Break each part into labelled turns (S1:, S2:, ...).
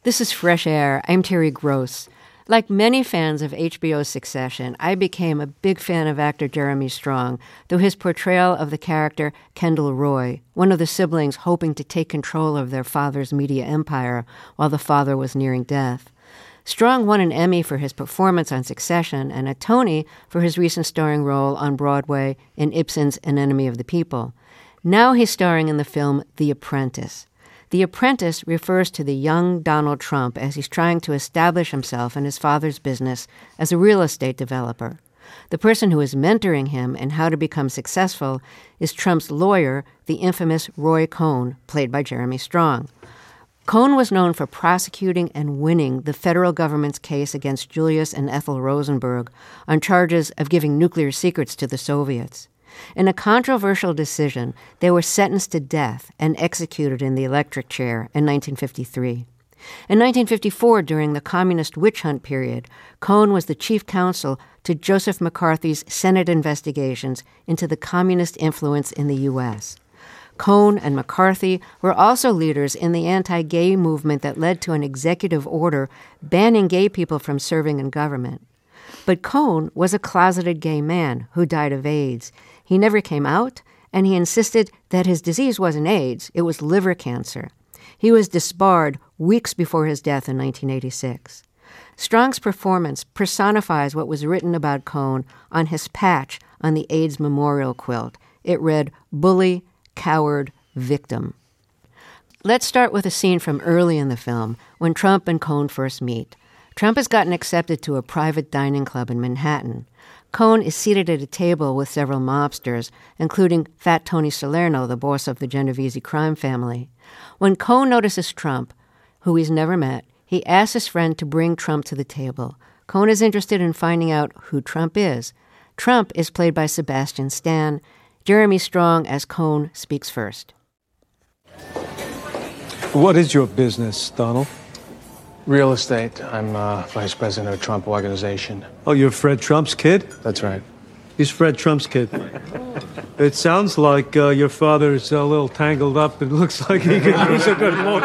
S1: This is Fresh Air. I'm Terry Gross. Like many fans of HBO's Succession, I became a big fan of actor Jeremy Strong through his portrayal of the character Kendall Roy, one of the siblings hoping to take control of their father's media empire while the father was nearing death. Strong won an Emmy for his performance on Succession and a Tony for his recent starring role on Broadway in Ibsen's An Enemy of the People. Now he's starring in the film The Apprentice. The Apprentice refers to the young Donald Trump as he's trying to establish himself in his father's business as a real estate developer. The person who is mentoring him in how to become successful is Trump's lawyer, the infamous Roy Cohn, played by Jeremy Strong. Cohn was known for prosecuting and winning the federal government's case against Julius and Ethel Rosenberg on charges of giving nuclear secrets to the Soviets. In a controversial decision, they were sentenced to death and executed in the electric chair in 1953. In 1954, during the communist witch hunt period, Cohn was the chief counsel to Joseph McCarthy's Senate investigations into the communist influence in the U.S. Cohn and McCarthy were also leaders in the anti-gay movement that led to an executive order banning gay people from serving in government. But Cohn was a closeted gay man who died of AIDS. He never came out, and he insisted that his disease wasn't AIDS, it was liver cancer. He was disbarred weeks before his death in 1986. Strong's performance personifies what was written about Cohn on his patch on the AIDS memorial quilt. It read, "Bully, Coward, Victim." Let's start with a scene from early in the film when Trump and Cohn first meet. Trump has gotten accepted to a private dining club in Manhattan. Cohn is seated at a table with several mobsters, including Fat Tony Salerno, the boss of the Genovese crime family. When Cohn notices Trump, who he's never met, he asks his friend to bring Trump to the table. Cohn is interested in finding out who Trump is. Trump is played by Sebastian Stan. Jeremy Strong as Cohn speaks first.
S2: What is your business, Donald?
S3: Real estate. I'm vice president of Trump Organization.
S2: Oh, you're Fred Trump's kid?
S3: That's right.
S2: He's Fred Trump's kid. It sounds like your father's a little tangled up. It looks like he could use a good lawyer.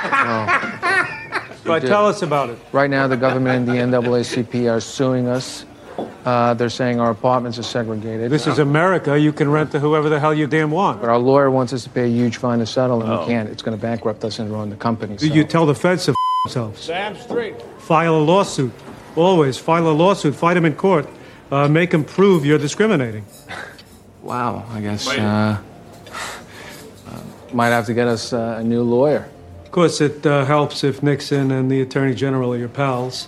S2: Right, tell us about it.
S3: Right now, the government and the NAACP are suing us. They're saying our apartments are segregated.
S2: This is America. You can rent to whoever the hell you damn want.
S3: But our lawyer wants us to pay a huge fine to settle, and we can't. It's going to bankrupt us and ruin the company. So.
S2: You tell the feds to themselves.
S4: Sam Street.
S2: File a lawsuit. Always file a lawsuit. Fight them in court. Make them prove you're discriminating.
S3: Wow, I guess might have to get us a new lawyer.
S2: Of course, it helps if Nixon and the Attorney General are your pals.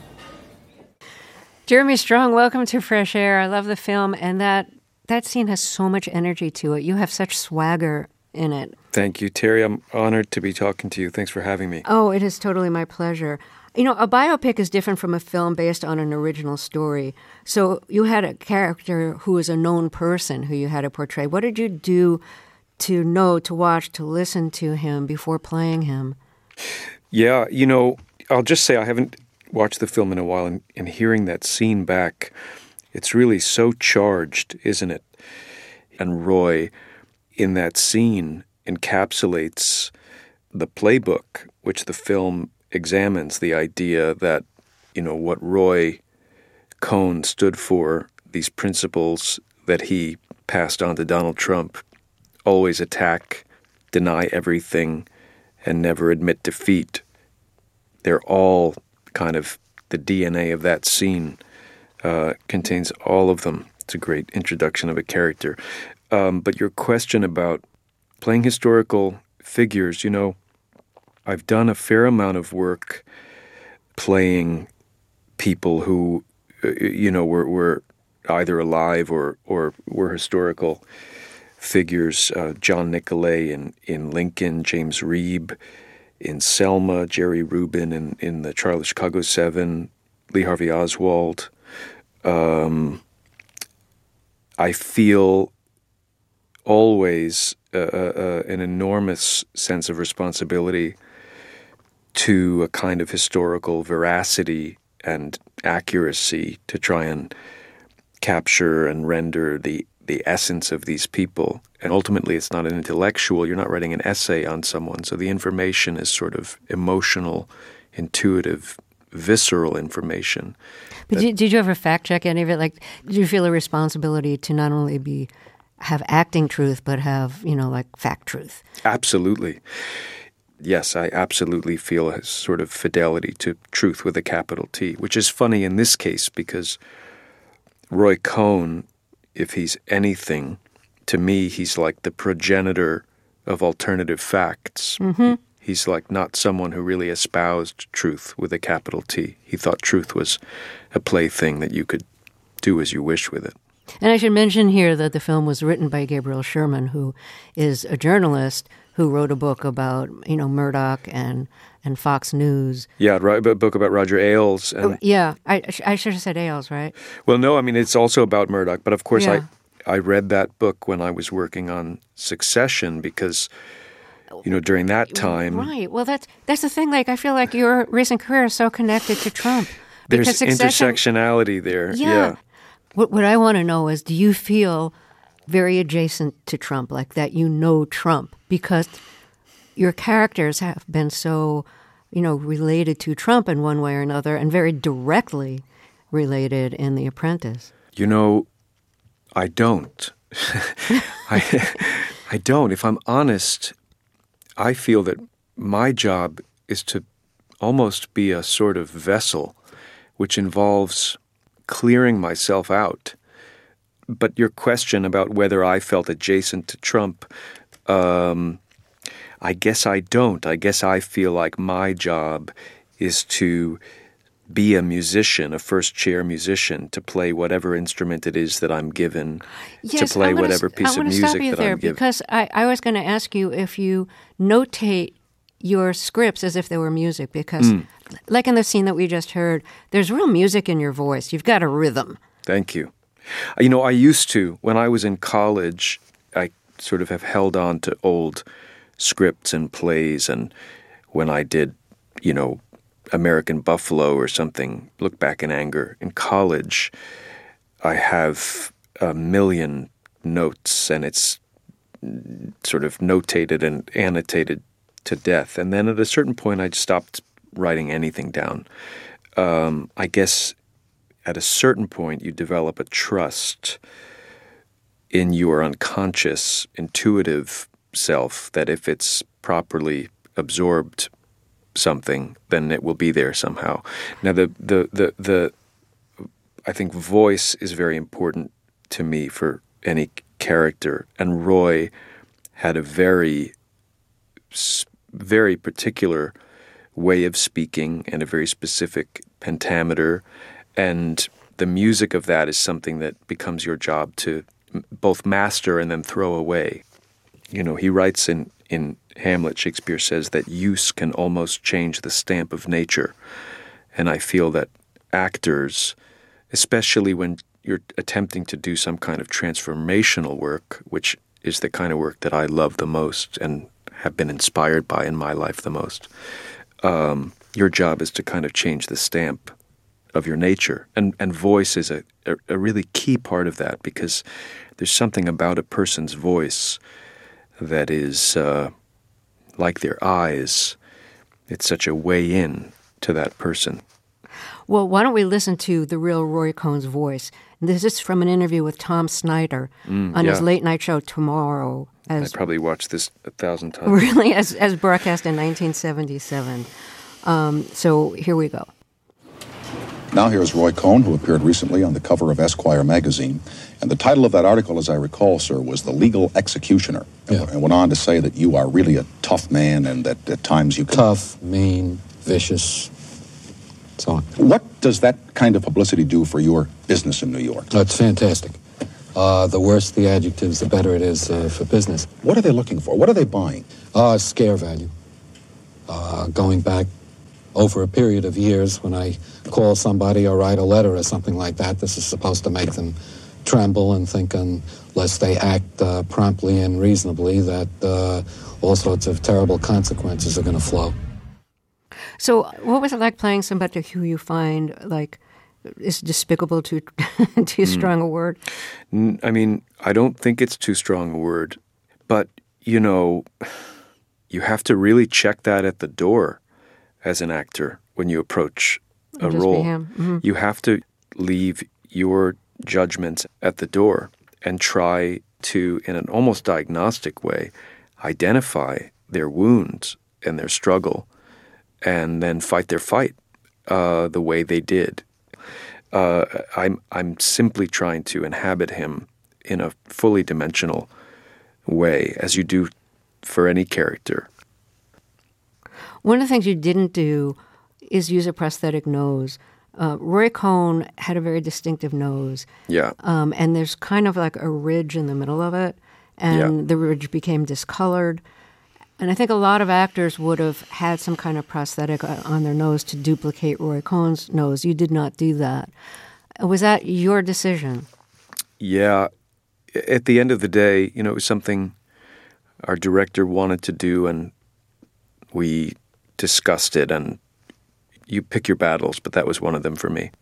S1: Jeremy Strong, welcome to Fresh Air. I love the film, and that scene has so much energy to it. You have such swagger in it.
S5: Thank you, Terry. I'm honored to be talking to you. Thanks for having me.
S1: Oh, it is totally my pleasure. You know, a biopic is different from a film based on an original story. So you had a character who is a known person who you had to portray. What did you do to know, to watch, to listen to him before playing him?
S5: Yeah, you know, I'll just say I haven't watched the film in a while, and hearing that scene back, it's really so charged, isn't it? And Roy, in that scene, encapsulates the playbook, which the film examines, the idea that, you know, what Roy Cohn stood for, these principles that he passed on to Donald Trump, always attack, deny everything, and never admit defeat. They're all kind of the DNA of that scene, contains all of them. It's a great introduction of a character. But your question about playing historical figures, you know, I've done a fair amount of work playing people who, you know, were either alive or were historical figures. John Nicolay in Lincoln, James Reeb in Selma, Jerry Rubin in the Trial of Chicago 7, Lee Harvey Oswald. I feel always an enormous sense of responsibility to a kind of historical veracity and accuracy to try and capture and render the the essence of these people. And ultimately, it's not an intellectual. You're not writing an essay on someone. So the information is sort of emotional, intuitive, visceral information.
S1: But did you ever fact check any of it? Like, did you feel a responsibility to not only have acting truth, but have, like fact truth?
S5: Absolutely. Yes, I absolutely feel a sort of fidelity to truth with a capital T, which is funny in this case because Roy Cohn, if he's anything, to me, he's like the progenitor of alternative facts.
S1: Mm-hmm.
S5: He's like not someone who really espoused truth with a capital T. He thought truth was a plaything that you could do as you wish with it.
S1: And I should mention here that the film was written by Gabriel Sherman, who is a journalist who wrote a book about, Murdoch and Fox News.
S5: Yeah, a book about Roger Ailes. And,
S1: I should have said Ailes, right?
S5: Well, no, I mean, it's also about Murdoch. But of course,
S1: Yeah.
S5: I read that book when I was working on Succession because, during that time...
S1: Right. Well, that's the thing. Like, I feel like your recent career is so connected to Trump.
S5: There's
S1: Because Succession,
S5: intersectionality there. Yeah.
S1: What I want to know is, do you feel very adjacent to Trump, like that Trump? Because your characters have been so, related to Trump in one way or another and very directly related in The Apprentice.
S5: I don't. I don't. If I'm honest, I feel that my job is to almost be a sort of vessel, which involves clearing myself out. But your question about whether I felt adjacent to Trump, I guess I don't. I guess I feel like my job is to be a musician, a first-chair musician, to play whatever instrument it is that I'm given, to play whatever piece of music that I'm given. I want to stop you there
S1: because I was going to ask you if you notate your scripts as if they were music, because like in the scene that we just heard, there's real music in your voice. You've got a rhythm.
S5: Thank you. I used to. When I was in college, I sort of have held on to old scripts and plays, and when I did, American Buffalo or something, Look Back in Anger, in college, I have a million notes, and it's sort of notated and annotated to death. And then at a certain point, I stopped writing anything down. I guess at a certain point, you develop a trust in your unconscious, intuitive self that if it's properly absorbed something, then it will be there somehow. Now, I think voice is very important to me for any character, and Roy had a very, very particular way of speaking and a very specific pentameter, and the music of that is something that becomes your job to both master and then throw away. He writes in Hamlet, Shakespeare says that use can almost change the stamp of nature. And I feel that actors, especially when you're attempting to do some kind of transformational work, which is the kind of work that I love the most and have been inspired by in my life the most, your job is to kind of change the stamp of your nature. And voice is a really key part of that, because there's something about a person's voice that is like their eyes. It's such a way in to that person.
S1: Well, why don't we listen to the real Roy Cohn's voice? This is from an interview with Tom Snyder on his late night show Tomorrow.
S5: I probably watched this 1,000 times.
S1: Really, as broadcast in 1977. So here we go.
S4: Now here's Roy Cohn, who appeared recently on the cover of Esquire magazine. And the title of that article, as I recall, sir, was The Legal Executioner.
S6: Yeah.
S4: And went on to say that you are really a tough man and that at times you can...
S6: Tough, mean, vicious, so on.
S4: What does that kind of publicity do for your business in New York?
S6: It's fantastic. The worse the adjectives, the better it is for business.
S4: What are they looking for? What are they buying?
S6: Scare value. Going back over a period of years, when I call somebody or write a letter or something like that, this is supposed to make them tremble and think, unless they act promptly and reasonably, that all sorts of terrible consequences are going to flow.
S1: So what was it like playing somebody who you find, like, is despicable too too strong a word?
S5: I mean, I don't think it's too strong a word, but, you know, you have to really check that at the door as an actor when you approach a
S1: Just be
S5: role.
S1: him. Mhm.
S5: You have to leave your judgments at the door and try to, in an almost diagnostic way, identify their wounds and their struggle and then fight their fight the way they did. I'm simply trying to inhabit him in a fully dimensional way, as you do for any character.
S1: One of the things you didn't do is use a prosthetic nose. Roy Cohn had a very distinctive nose.
S5: Yeah.
S1: And there's kind of like a ridge in the middle of it, and the ridge became discolored. And I think a lot of actors would have had some kind of prosthetic on their nose to duplicate Roy Cohn's nose. You did not do that. Was that your decision?
S5: Yeah. At the end of the day, you know, it was something our director wanted to do, and we discussed it, and you pick your battles, but that was one of them for me.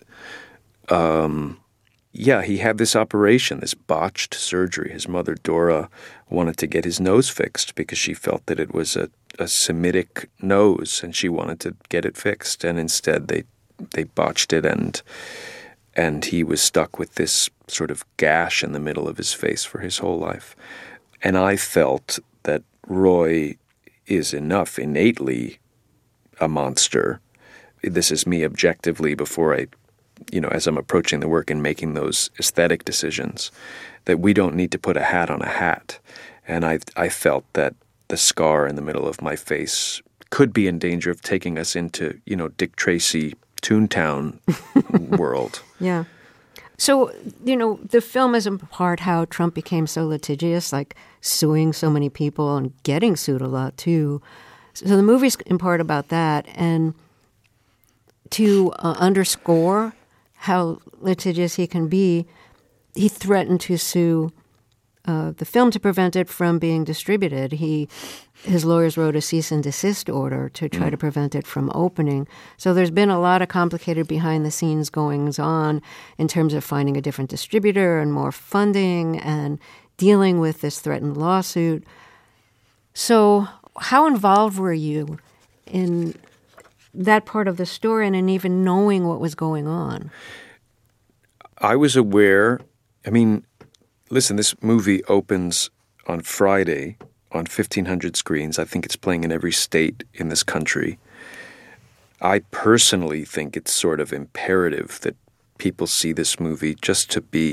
S5: Yeah, he had this operation, this botched surgery. His mother, Dora, wanted to get his nose fixed because she felt that it was a Semitic nose, and she wanted to get it fixed. And instead, they botched it, and he was stuck with this sort of gash in the middle of his face for his whole life. And I felt that Roy is enough innately a monster. This is me objectively before I, you know, as I'm approaching the work and making those aesthetic decisions, that we don't need to put a hat on a hat. And I felt that the scar in the middle of my face could be in danger of taking us into, you know, Dick Tracy, Toontown world.
S1: Yeah. So, you know, the film is in part how Trump became so litigious, like suing so many people and getting sued a lot, too. So the movie's in part about that. And to underscore how litigious he can be, he threatened to sue the film to prevent it from being distributed. His lawyers wrote a cease and desist order to try to prevent it from opening. So there's been a lot of complicated behind-the-scenes goings-on in terms of finding a different distributor and more funding and dealing with this threatened lawsuit. So how involved were you in that part of the story and in even knowing what was going on?
S5: I was aware. I mean, listen, this movie opens on Friday on 1,500 screens. I think it's playing in every state in this country. I personally think it's sort of imperative that people see this movie just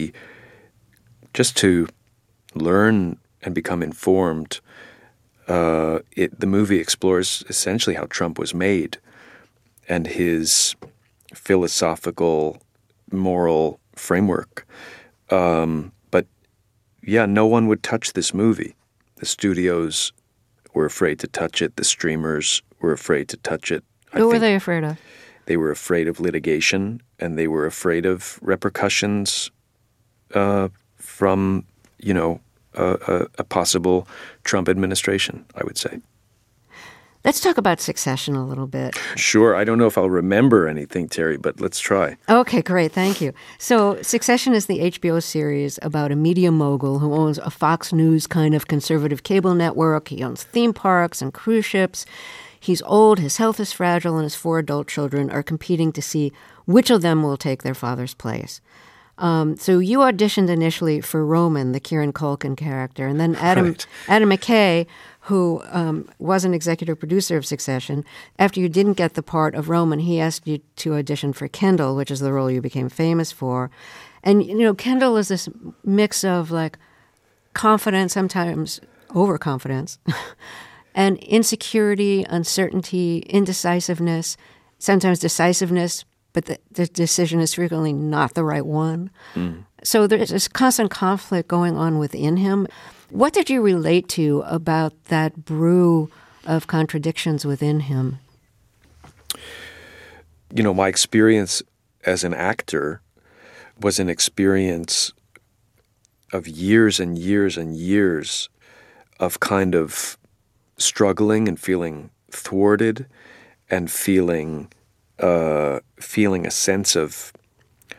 S5: to learn and become informed. The movie explores essentially how Trump was made and his philosophical, moral framework. But yeah, no one would touch this movie. The studios were afraid to touch it. The streamers were afraid to touch it.
S1: What were they afraid of?
S5: They were afraid of litigation, and they were afraid of repercussions from, you know, a possible Trump administration, I would say.
S1: Let's talk about Succession a little bit.
S5: Sure. I don't know if I'll remember anything, Terry, but let's try.
S1: Okay, great. Thank you. So Succession is the HBO series about a media mogul who owns a Fox News kind of conservative cable network. He owns theme parks and cruise ships. He's old, his health is fragile, and his 4 adult children are competing to see which of them will take their father's place. So you auditioned initially for Roman, the Kieran Culkin character, and then Adam McKay, who was an executive producer of Succession. After you didn't get the part of Roman, he asked you to audition for Kendall, which is the role you became famous for. And, you know, Kendall is this mix of, like, confidence, sometimes overconfidence, and insecurity, uncertainty, indecisiveness, sometimes decisiveness, but the decision is frequently not the right one. So there's this constant conflict going on within him. What did you relate to about that brew of contradictions within him?
S5: You know, my experience as an actor was an experience of years and years and years of kind of struggling and feeling thwarted and feeling a sense of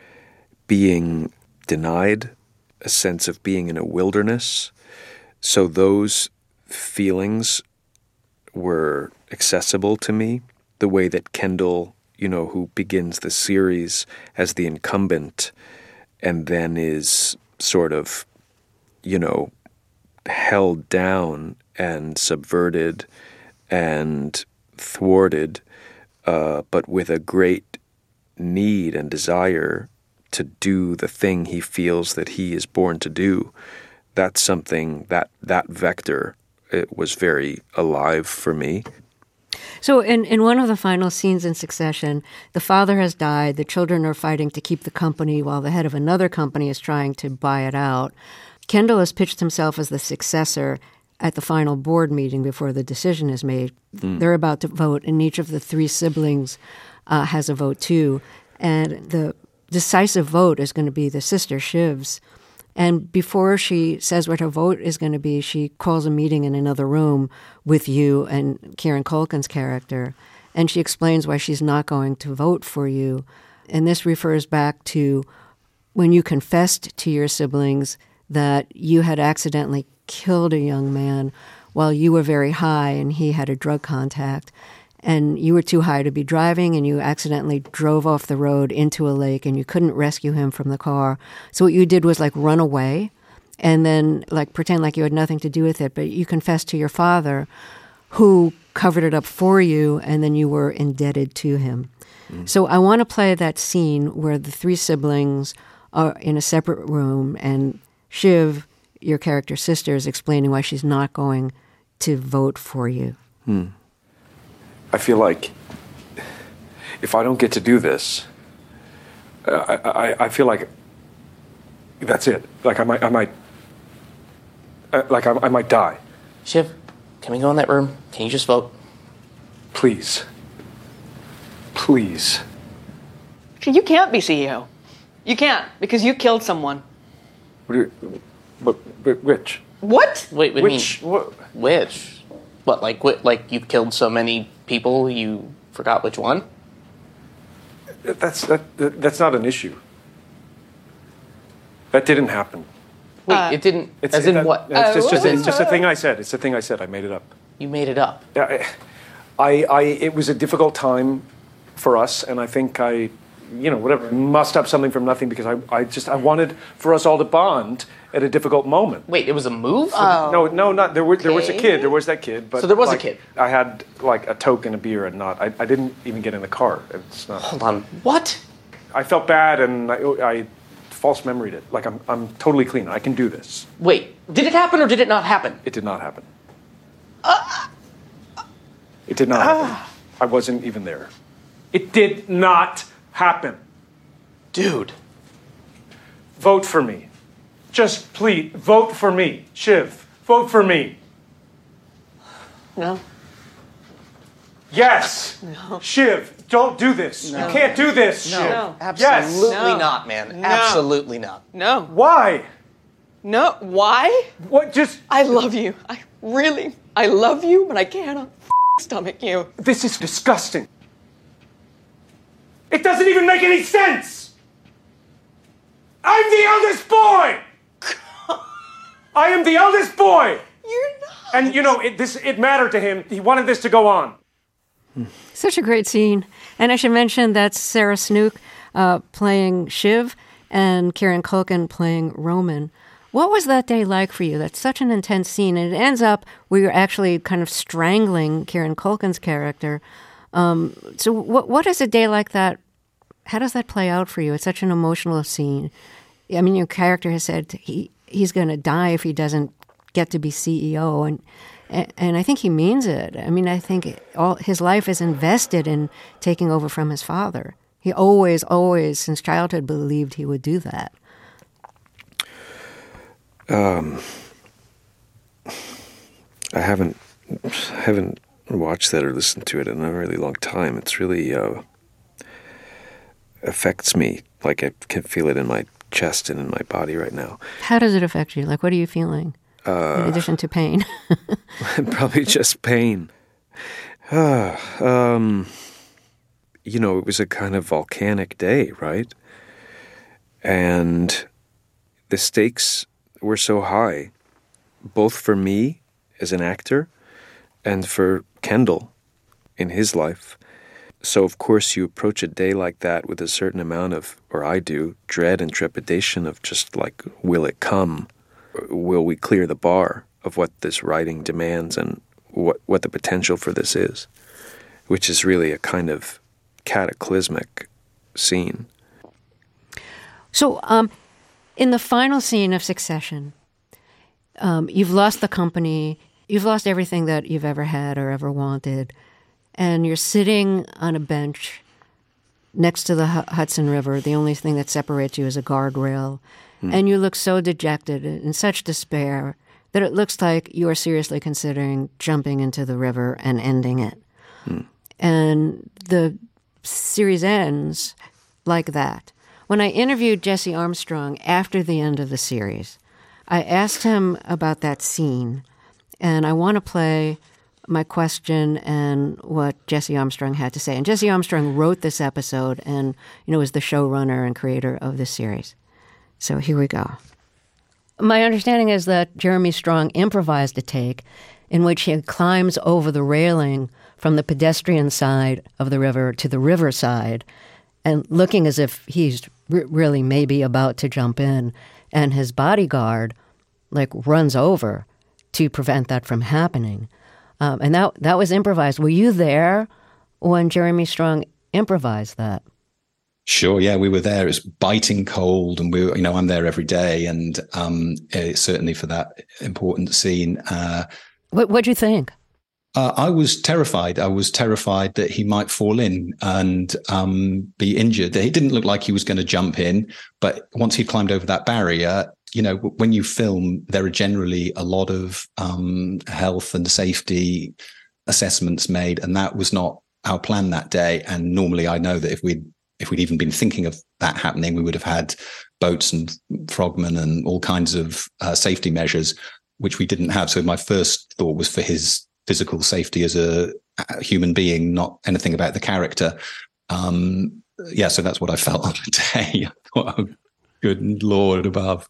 S5: being denied, a sense of being in a wilderness. So those feelings were accessible to me, the way that Kendall, who begins the series as the incumbent and then is sort of, held down and subverted and thwarted, but with a great need and desire to do the thing he feels that he is born to do. That's something, that vector, it was very alive for me.
S1: So in one of the final scenes in Succession, the father has died, the children are fighting to keep the company while the head of another company is trying to buy it out. Kendall has pitched himself as the successor at the final board meeting before the decision is made. They're about to vote, and each of the three siblings has a vote too. And the decisive vote is going to be the sister Shiv's. And before she says what her vote is going to be, she calls a meeting in another room with you and Kieran Culkin's character. And she explains why she's not going to vote for you. And this refers back to when you confessed to your siblings that you had accidentally killed a young man while you were very high and he had a drug contact. And you were too high to be driving, and you accidentally drove off the road into a lake, and you couldn't rescue him from the car. So what you did was run away and then pretend like you had nothing to do with it. But you confessed to your father, who covered it up for you, and then you were indebted to him. So I want to play that scene where the three siblings are in a separate room, and Shiv, your character's sister, is explaining why she's not going to vote for you.
S5: I feel like if I don't get to do this, I feel like that's it. I might die.
S7: Shiv, can we go in that room? Can you just vote?
S5: Please. Please.
S8: You can't be CEO. You can't, because you killed someone.
S5: But which?
S8: What?
S7: Wait,
S5: Which?
S7: which? What, like you killed so many people you forgot which one?
S5: That's not an issue. That didn't happen.
S7: Wait, it didn't. What?
S5: It's just a thing I said. It's a thing I said. I made it up.
S7: You made it up.
S5: Yeah, it was a difficult time for us, and I think whatever, mussed up something from nothing because I wanted for us all to bond at a difficult moment.
S7: Wait, it was a move?
S5: No, not there was a kid. There was that kid, but
S7: so there was a kid.
S5: I had a Coke and a beer, and not. I didn't even get in the car. It's not.
S7: Hold on. What?
S5: I felt bad, and I false memoried it. I'm totally clean. I can do this.
S7: Wait, did it happen or did it not happen?
S5: It did not happen. It did not happen. I wasn't even there. It did not happen.
S7: Dude.
S5: Vote for me. Just please, vote for me. Shiv, vote for me.
S8: No.
S5: Yes.
S8: No.
S5: Shiv, don't do this.
S7: No.
S5: You can't do this,
S7: No.
S5: Shiv.
S8: No.
S7: Absolutely
S8: Yes.
S7: not, man.
S8: No.
S7: Absolutely not.
S8: No.
S5: Why?
S8: No. Why?
S5: What, just...
S8: I love you. I love you, but I cannot stomach you.
S5: This is disgusting. It doesn't even make any sense. I'm the eldest boy. I am the eldest boy.
S8: You're not.
S5: And it mattered to him. He wanted this to go on.
S1: Such a great scene. And I should mention that's Sarah Snook playing Shiv and Kieran Culkin playing Roman. What was that day like for you? That's such an intense scene. And it ends up where you're actually kind of strangling Kieran Culkin's character. So what is a day like that? How does that play out for you? It's such an emotional scene. I mean, your character has said he's going to die if he doesn't get to be CEO. And I think he means it. I mean, I think all his life is invested in taking over from his father. He always, since childhood, believed he would do that.
S5: I haven't watched that or listened to it in a really long time. It's really affects me. I can feel it in my chest and in my body right now.
S1: How does it affect you? What are you feeling? In addition to pain.
S5: Probably just pain. It was a kind of volcanic day, right? And the stakes were so high, both for me as an actor and for Kendall in his life. So, of course, you approach a day like that with a certain amount of, or I do, dread and trepidation of just like, will it come? Will we clear the bar of what this writing demands and what the potential for this is? Which is really a kind of cataclysmic scene.
S1: So, in the final scene of Succession, you've lost the company, you've lost everything that you've ever had or ever wanted, and you're sitting on a bench next to the Hudson River. The only thing that separates you is a guardrail. And you look so dejected, in such despair, that it looks like you are seriously considering jumping into the river and ending it. And the series ends like that. When I interviewed Jesse Armstrong after the end of the series, I asked him about that scene, and I want to play my question and what Jesse Armstrong had to say. And Jesse Armstrong wrote this episode and, was the showrunner and creator of this series. So here we go. My understanding is that Jeremy Strong improvised a take in which he climbs over the railing from the pedestrian side of the river to the river side, and looking as if he's really maybe about to jump in, and his bodyguard runs over to prevent that from happening. And that was improvised. Were you there when Jeremy Strong improvised that?
S9: Sure, yeah, we were there. It was biting cold, and we were, I'm there every day, and certainly for that important scene.
S1: What'd you think?
S9: I was terrified. I was terrified that he might fall in and be injured. It didn't look like he was going to jump in, but once he climbed over that barrier, when you film, there are generally a lot of health and safety assessments made, and that was not our plan that day. And normally, I know that if we'd even been thinking of that happening, we would have had boats and frogmen and all kinds of safety measures, which we didn't have. So my first thought was for his physical safety as a human being, not anything about the character. So that's what I felt on the day. Oh, good Lord above.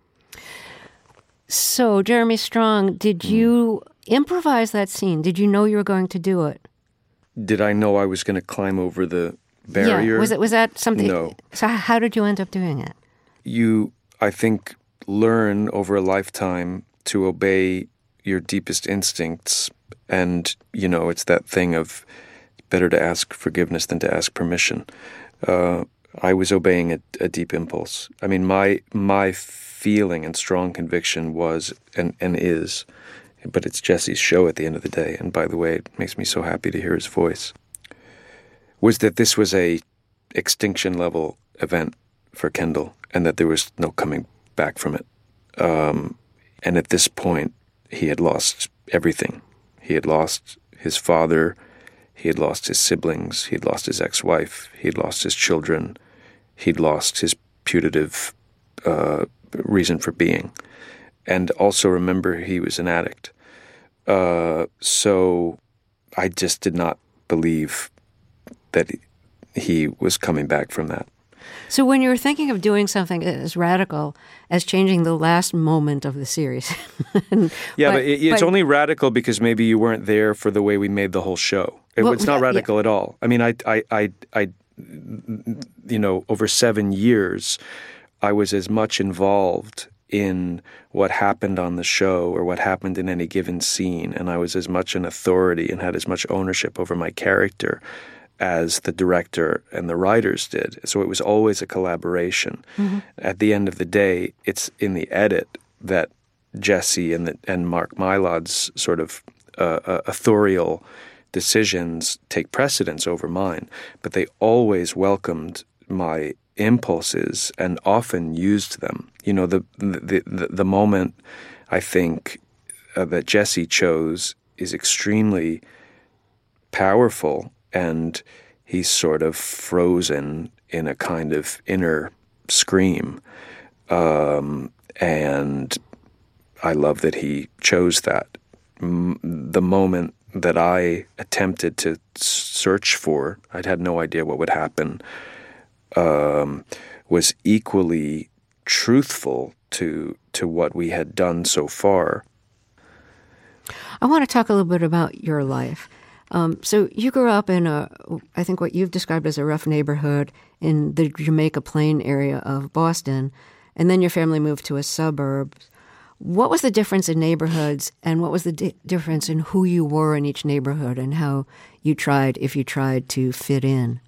S1: So, Jeremy Strong, did you improvise that scene? Did you know you were going to do it?
S5: Did I know I was going to climb over the barrier?
S1: Yeah. Was that something?
S5: No.
S1: So how did you end up doing it?
S5: You, I think, learn over a lifetime to obey your deepest instincts. And, it's that thing of better to ask forgiveness than to ask permission. I was obeying a deep impulse. I mean, my feeling and strong conviction was and is, but it's Jesse's show at the end of the day, and by the way, it makes me so happy to hear his voice, was that this was a extinction-level event for Kendall, and that there was no coming back from it. And at this point, he had lost everything. He had lost his father, he had lost his siblings, he had lost his ex-wife, he had lost his children, he'd lost his putative reason for being. And also remember, he was an addict. So I just did not believe that he was coming back from that.
S1: So when you were thinking of doing something as radical as changing the last moment of the series.
S5: but it's only radical because maybe you weren't there for the way we made the whole show. It's not radical at all. I mean, I over 7 years, I was as much involved in what happened on the show or what happened in any given scene, and I was as much an authority and had as much ownership over my character as the director and the writers did. So it was always a collaboration. Mm-hmm. At the end of the day, it's in the edit that Jesse and Mark Mylod's sort of authorial decisions take precedence over mine, but they always welcomed my impulses and often used them. The moment I think that Jesse chose is extremely powerful, and he's sort of frozen in a kind of inner scream. And I love that he chose that. The moment that I attempted to search for, I'd had no idea what would happen, was equally truthful to what we had done so far.
S1: I want to talk a little bit about your life. So you grew up in I think what you've described as a rough neighborhood in the Jamaica Plain area of Boston, and then your family moved to a suburb. What was the difference in neighborhoods, and what was the difference in who you were in each neighborhood and how you tried, if you tried, to fit in?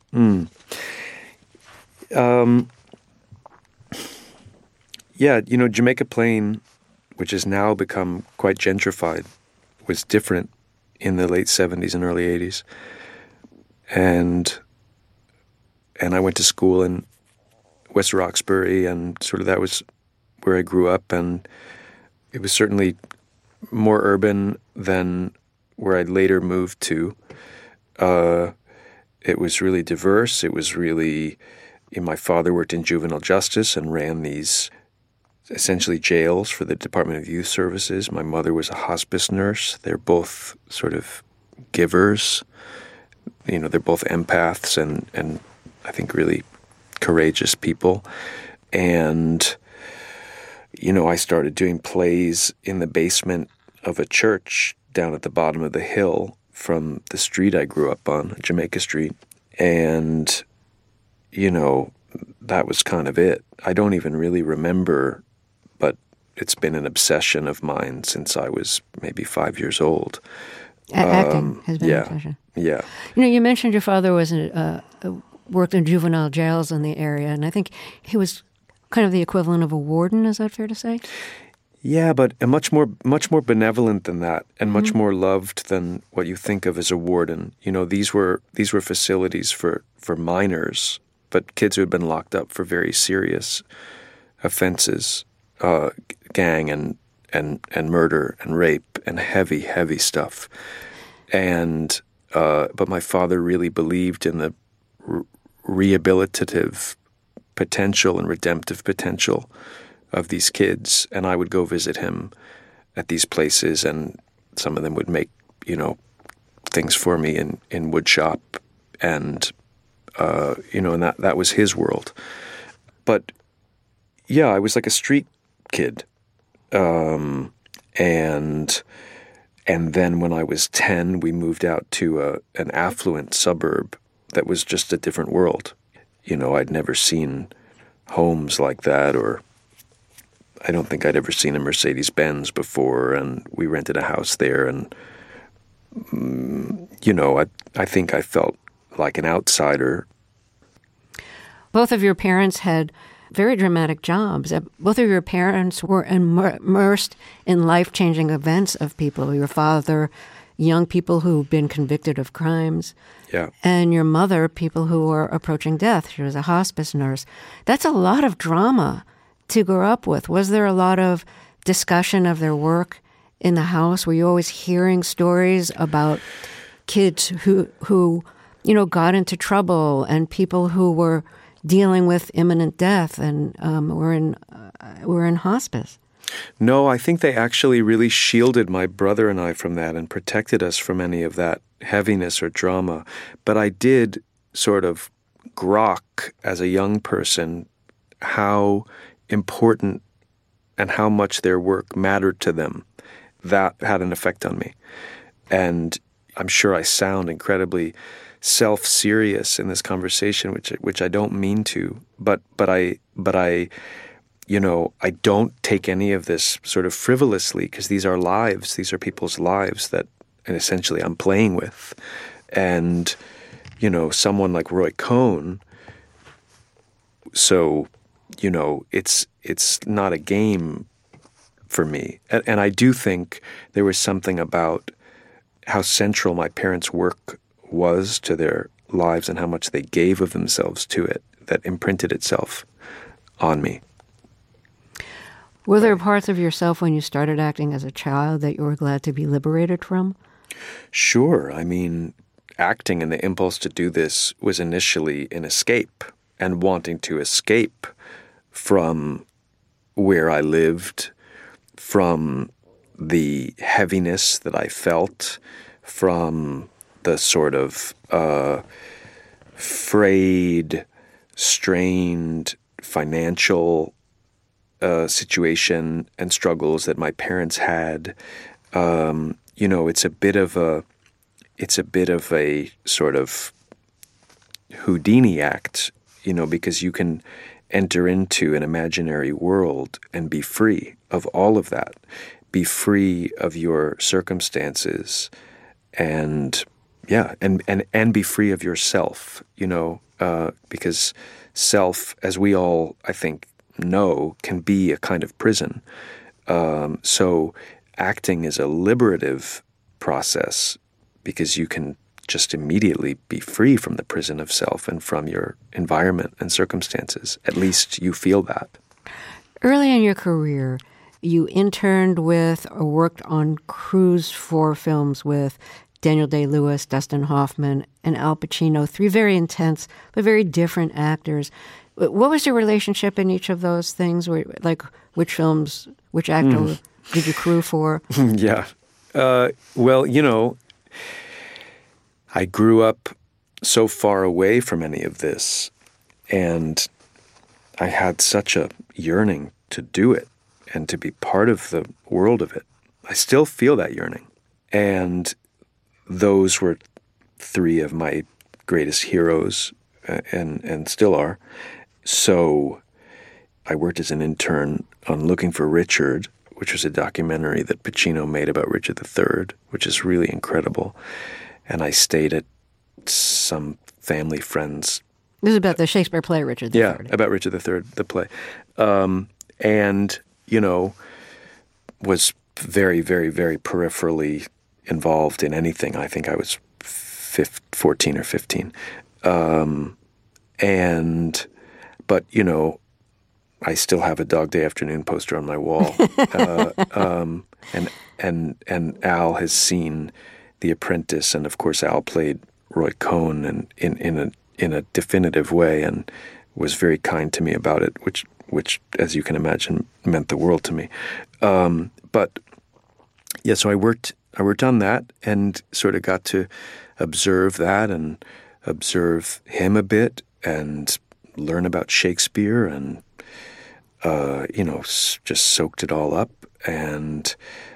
S5: Yeah, Jamaica Plain, which has now become quite gentrified, was different in the late 70s and early 80s. And I went to school in West Roxbury, and sort of that was where I grew up, and it was certainly more urban than where I later moved to. It was really diverse. It was really, my father worked in juvenile justice and ran these essentially jails for the Department of Youth Services. My mother was a hospice nurse. They're both sort of givers. They're both empaths and I think really courageous people. And, I started doing plays in the basement of a church down at the bottom of the hill from the street I grew up on, Jamaica Street. And, that was kind of it. I don't even really remember, but it's been an obsession of mine since I was maybe 5 years old.
S1: Acting has been an obsession.
S5: Yeah.
S1: You mentioned your father was worked in juvenile jails in the area, and I think he was kind of the equivalent of a warden. Is that fair to say?
S5: Yeah, but much more benevolent than that, and much more loved than what you think of as a warden. These were facilities for minors, but kids who had been locked up for very serious offenses, gang and murder and rape and heavy stuff. And but my father really believed in the rehabilitative potential and redemptive potential of these kids, and I would go visit him at these places, and some of them would make, things for me in wood shop, and and that was his world. But yeah, I was like a street kid, and then when I was 10, we moved out to an affluent suburb that was just a different world. I'd never seen homes like that, or I don't think I'd ever seen a Mercedes-Benz before, and we rented a house there, and, I think I felt like an outsider.
S1: Both of your parents had very dramatic jobs. Both of your parents were immersed in life-changing events of people. Your father, young people who've been convicted of crimes.
S5: Yeah.
S1: And your mother, people who were approaching death. She was a hospice nurse. That's a lot of drama to grow up with. Was there a lot of discussion of their work in the house? Were you always hearing stories about kids who got into trouble, and people who were dealing with imminent death and were in hospice?
S5: No, I think they actually really shielded my brother and I from that and protected us from any of that heaviness or drama. But I did sort of grok as a young person how important and how much their work mattered to them. That had an effect on me. And I'm sure I sound incredibly self-serious in this conversation, which I don't mean to, but I don't take any of this sort of frivolously, because these are lives. These are people's lives that, and essentially, I'm playing with. And, someone like Roy Cohn, so, it's not a game for me. And I do think there was something about how central my parents' work was to their lives and how much they gave of themselves to it that imprinted itself on me.
S1: Were there parts of yourself when you started acting as a child that you were glad to be liberated from?
S5: Sure. I mean, acting and the impulse to do this was initially an escape, and wanting to escape from where I lived, from the heaviness that I felt, from the sort of frayed strained financial situation and struggles that my parents had. It's a bit of a sort of Houdini act, because you can enter into an imaginary world and be free of all of that, be free of your circumstances, and be free of yourself, because self, as we all, I think, know, can be a kind of prison. So acting is a liberative process because you can just immediately be free from the prison of self and from your environment and circumstances. At least you feel that.
S1: Early in your career, you interned with or worked on crews for films with Daniel Day-Lewis, Dustin Hoffman, and Al Pacino, three very intense but very different actors. What was your relationship in each of those things? Like, which films, which actor did you crew for?
S5: Yeah. I grew up so far away from any of this, and I had such a yearning to do it and to be part of the world of it. I still feel that yearning. And those were three of my greatest heroes, and still are. So I worked as an intern on Looking for Richard, which was a documentary that Pacino made about Richard III, which is really incredible. And I stayed at some family friends.
S1: This is about the Shakespeare play, Richard III.
S5: Yeah, about Richard III, the play. Was very, very, very peripherally involved in anything. I think I was 14 or 15. But I still have a Dog Day Afternoon poster on my wall. And Al has seen The Apprentice, and of course Al played Roy Cohn and in a definitive way, and was very kind to me about it, which as you can imagine meant the world to me. So I worked on that and sort of got to observe that and observe him a bit and learn about Shakespeare and just soaked it all up. And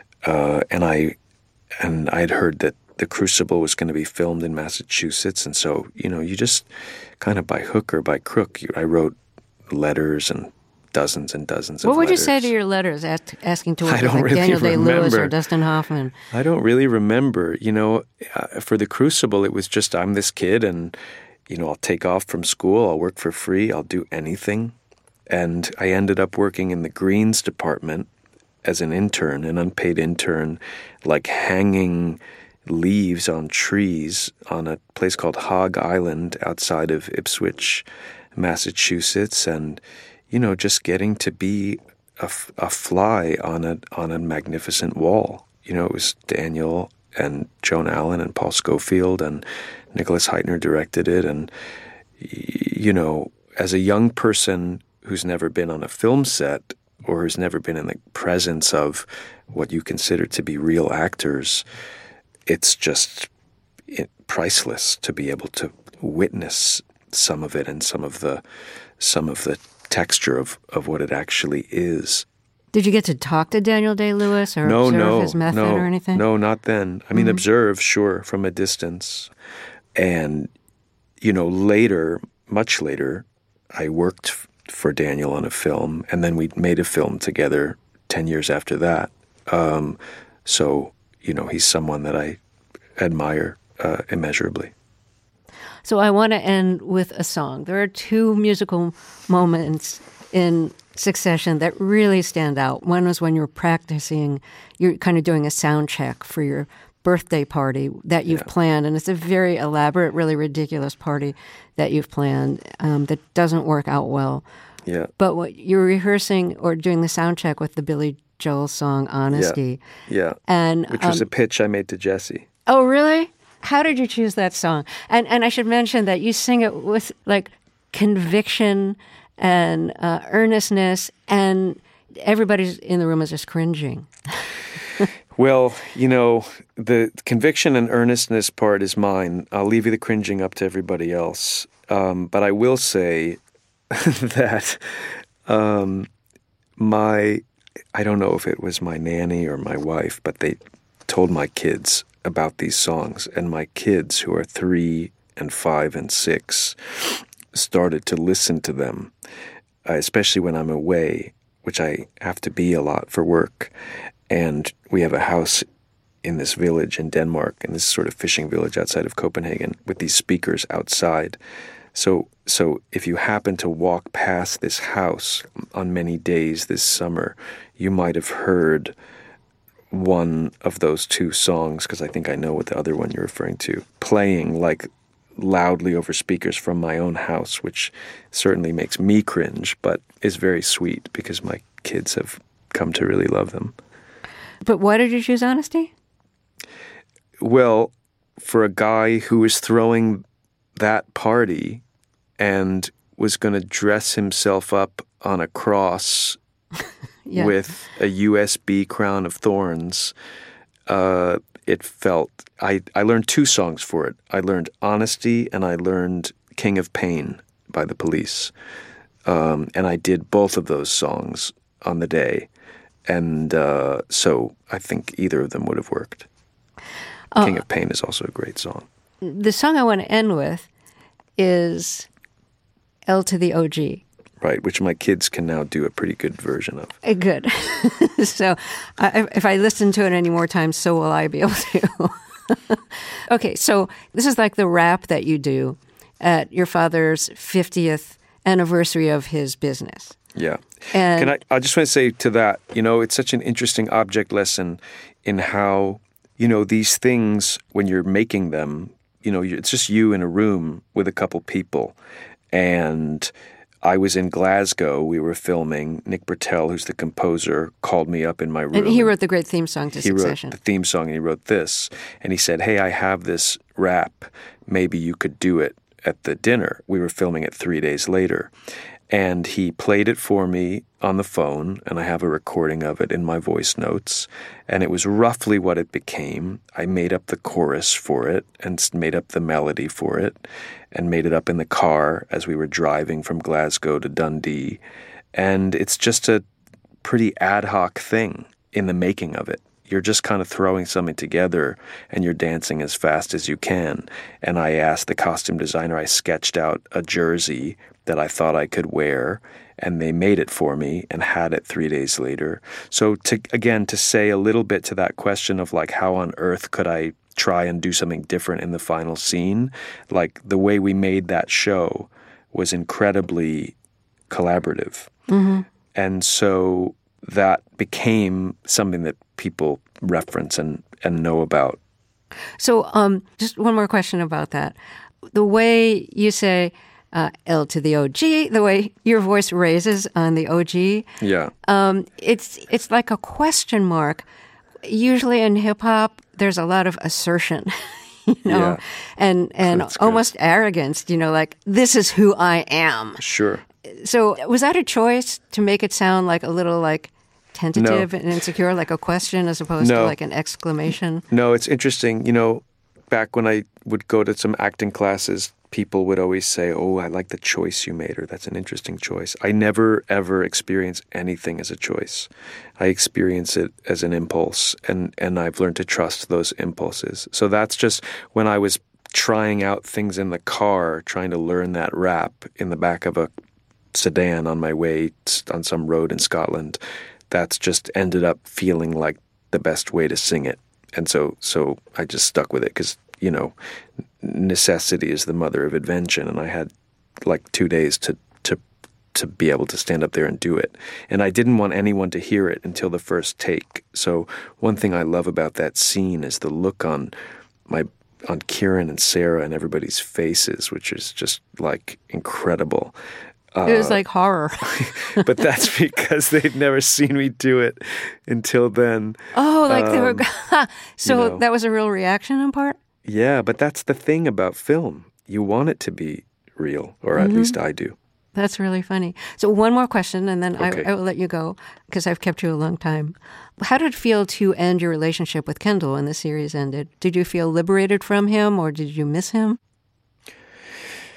S5: I'd heard that The Crucible was going to be filmed in Massachusetts, and so you just kind of by hook or by crook, I wrote letters and dozens and dozens of letters.
S1: What would you say to your letters asking to work with
S5: really
S1: Daniel Day-Lewis
S5: remember.
S1: or Dustin Hoffman?
S5: I don't really remember. For The Crucible, it was just I'm this kid, and I'll take off from school, I'll work for free, I'll do anything. And I ended up working in the greens department as an intern, an unpaid intern, like hanging leaves on trees on a place called Hog Island outside of Ipswich, Massachusetts, and just getting to be a fly on a magnificent wall. It was Daniel and Joan Allen and Paul Scofield, and Nicholas Heitner directed it. And as a young person who's never been on a film set or who's never been in the presence of what you consider to be real actors, it's just priceless to be able to witness some of it and some of the texture of what it actually is.
S1: Did you get to talk to Daniel Day-Lewis or observe his method or anything?
S5: No, not then. I mean, observe, sure, from a distance. And, later, much later, I worked for Daniel on a film, and then we made a film together 10 years after that. He's someone that I admire immeasurably.
S1: So I want to end with a song. There are two musical moments in succession that really stand out. One was when you're practicing, you're kind of doing a sound check for your birthday party that you've planned, and it's a very elaborate, really ridiculous party that you've planned that doesn't work out well.
S5: Yeah.
S1: But what you're rehearsing or doing the sound check with the Billy Joel song "Honesty."
S5: Yeah.
S1: And
S5: which was a pitch I made to Jesse.
S1: Oh, really? How did you choose that song? And I should mention that you sing it with like conviction and earnestness, and everybody in the room is just cringing.
S5: Well, the conviction and earnestness part is mine. I'll leave you the cringing up to everybody else. But I will say that I don't know if it was my nanny or my wife, but they told my kids about these songs, and my kids, who are 3 and 5 and 6, started to listen to them, especially when I'm away, which I have to be a lot for work. And we have a house in this village in Denmark, in this sort of fishing village outside of Copenhagen, with these speakers outside. So if you happen to walk past this house on many days this summer, you might have heard one of those 2 songs, because I think I know what the other one you're referring to, playing like loudly over speakers from my own house, which certainly makes me cringe, but is very sweet because my kids have come to really love them.
S1: But why did you choose Honesty?
S5: Well, for a guy who was throwing that party and was going to dress himself up on a cross with a USB crown of thorns, it felt... I learned 2 songs for it. I learned Honesty and I learned King of Pain by The Police. And I did both of those songs on the day. And so I think either of them would have worked. King of Pain is also a great song.
S1: The song I want to end with is L to the OG.
S5: Right, which my kids can now do a pretty good version of.
S1: Good. So if I listen to it any more times, so will I be able to. Okay, so this is like the rap that you do at your father's 50th anniversary of his business.
S5: Yeah.
S1: And
S5: I just want to say to that, it's such an interesting object lesson in how, these things, when you're making them, it's just you in a room with a couple people. And I was in Glasgow. We were filming. Nick Britell, who's the composer, called me up in my room.
S1: And he wrote the great theme song to Succession.
S5: He wrote the theme song, and he wrote this. And he said, hey, I have this rap. Maybe you could do it at the dinner. We were filming it 3 days later. And he played it for me on the phone, and I have a recording of it in my voice notes. And it was roughly what it became. I made up the chorus for it and made up the melody for it and made it up in the car as we were driving from Glasgow to Dundee. And it's just a pretty ad hoc thing in the making of it. You're just kind of throwing something together and you're dancing as fast as you can. And I asked the costume designer, I sketched out a jersey that I thought I could wear, and they made it for me and had it 3 days later. So to say a little bit to that question of like, how on earth could I try and do something different in the final scene? Like, the way we made that show was incredibly collaborative. Mm-hmm. And so that became something that people reference and know about.
S1: So just one more question about that. The way you say L to the OG, the way your voice raises on the OG, it's like a question mark. Usually in hip-hop, there's a lot of assertion, and almost arrogance, like, this is who I am.
S5: Sure.
S1: So was that a choice to make it sound like a little like tentative and insecure, like a question as opposed to like an exclamation?
S5: No, it's interesting. Back when I would go to some acting classes, people would always say, oh, I like the choice you made, or that's an interesting choice. I never, ever experience anything as a choice. I experience it as an impulse, and I've learned to trust those impulses. So that's just when I was trying out things in the car, trying to learn that rap in the back of a sedan on my way on some road in Scotland. That's just ended up feeling like the best way to sing it. And so I just stuck with it because, necessity is the mother of invention. And I had like 2 days to be able to stand up there and do it. And I didn't want anyone to hear it until the first take. So one thing I love about that scene is the look on Kieran and Sarah and everybody's faces, which is just like incredible.
S1: It was like horror.
S5: But that's because they'd never seen me do it until then.
S1: Oh, like they were... So that was a real reaction in part?
S5: Yeah, but that's the thing about film. You want it to be real, or at least I do.
S1: That's really funny. So one more question, and then
S5: Okay.
S1: I will let you go, because I've kept you a long time. How did it feel to end your relationship with Kendall when the series ended? Did you feel liberated from him, or did you miss him?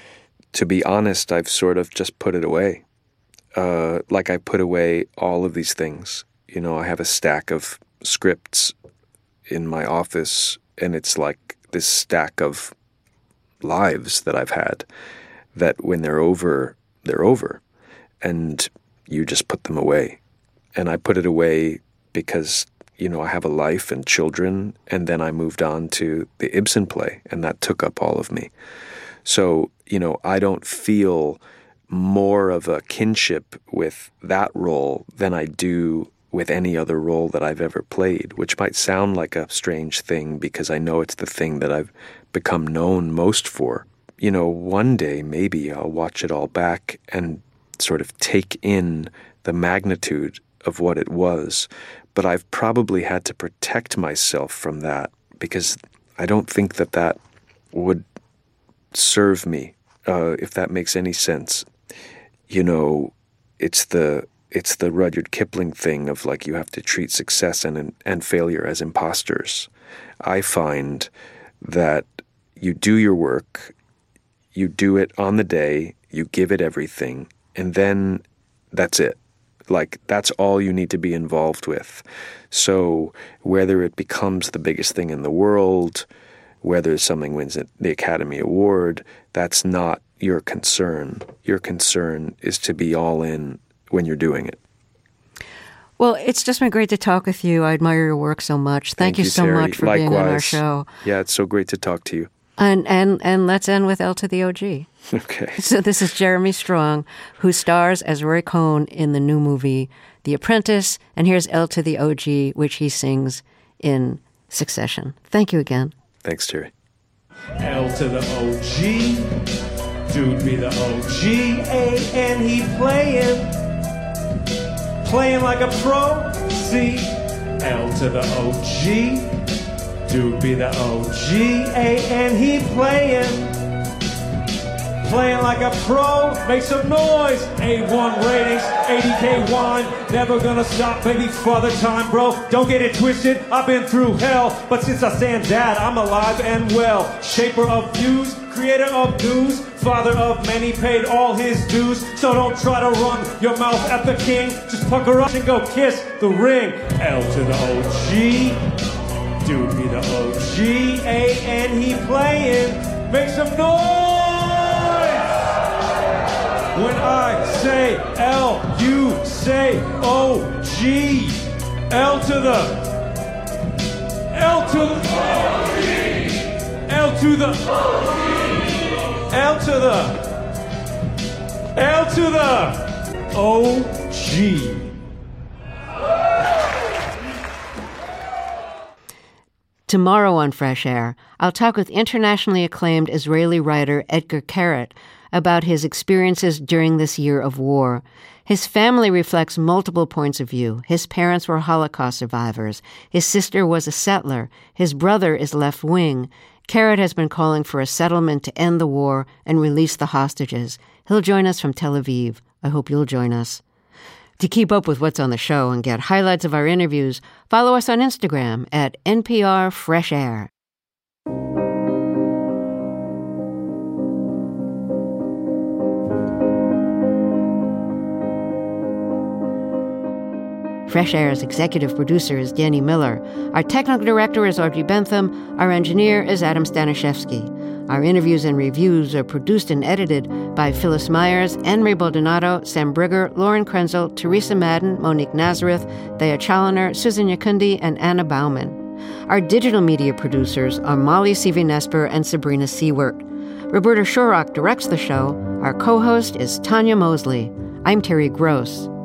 S5: to be honest, I've sort of just put it away. Like I put away all of these things. You know, I have a stack of scripts in my office, and it's like this stack of lives that I've had that when they're over, they're over. And you just put them away. And I put it away because, you know, I have a life and children, and then I moved on to the Ibsen play, and that took up all of me. So, you know, I don't feel more of a kinship with that role than I do with any other role that I've ever played, which might sound like a strange thing because I know it's the thing that I've become known most for. You know, one day maybe I'll watch it all back and sort of take in the magnitude of what it was, but I've probably had to protect myself from that because I don't think that that would serve me, if that makes any sense. You know, it's the Rudyard Kipling thing of like you have to treat success and failure as imposters. I find that you do your work, you do it on the day, you give it everything, and then that's it. Like, that's all you need to be involved with. So whether it becomes the biggest thing in the world, whether something wins the Academy Award, that's not your concern. Your concern is to be all in when you're doing it.
S1: Well, it's just been great to talk with you. I admire your work so much. Thank you so
S5: Terry.
S1: much for
S5: Likewise.
S1: being on our show.
S5: Yeah, it's so great to talk to you.
S1: And let's end with L to the OG.
S5: Okay.
S1: So this is Jeremy Strong, who stars as Roy Cohn in the new movie The Apprentice. And here's L to the OG, which he sings in Succession. Thank you again.
S5: Thanks, Terry.
S10: L to the OG, dude be the OG, and he playing like a pro. See, L to the OG, dude be the OG, and he playing like a pro. Make some noise. A1 ratings, 80K wine, never gonna stop, baby, father time, bro. Don't get it twisted, I've been through hell, but since I stand dad, I'm alive and well. Shaper of views, creator of news, father of many, paid all his dues. So don't try to run your mouth at the king, just pucker up and go kiss the ring. L to the OG, dude be the OG, and he playing. Make some noise! When I say L, you say O-G. L to the L to the L to the L to the L to the O-G.
S1: Tomorrow on Fresh Air, I'll talk with internationally acclaimed Israeli writer Etgar Keret about his experiences during this year of war. His family reflects multiple points of view. His parents were Holocaust survivors. His sister was a settler. His brother is left-wing. Keret has been calling for a settlement to end the war and release the hostages. He'll join us from Tel Aviv. I hope you'll join us. To keep up with what's on the show and get highlights of our interviews, follow us on Instagram at NPR Fresh Air. Fresh Air's executive producer is Danny Miller. Our technical director is Audrey Bentham. Our engineer is Adam Staniszewski. Our interviews and reviews are produced and edited by Phyllis Myers, Anne-Marie Baldonado, Sam Brigger, Lauren Krenzel, Teresa Madden, Monique Nazareth, Thea Challoner, Susan Yakundi, and Anna Bauman. Our digital media producers are Molly Seavy-Nesper and Sabrina Seward. Roberta Shorrock directs the show. Our co-host is Tanya Mosley. I'm Terry Gross.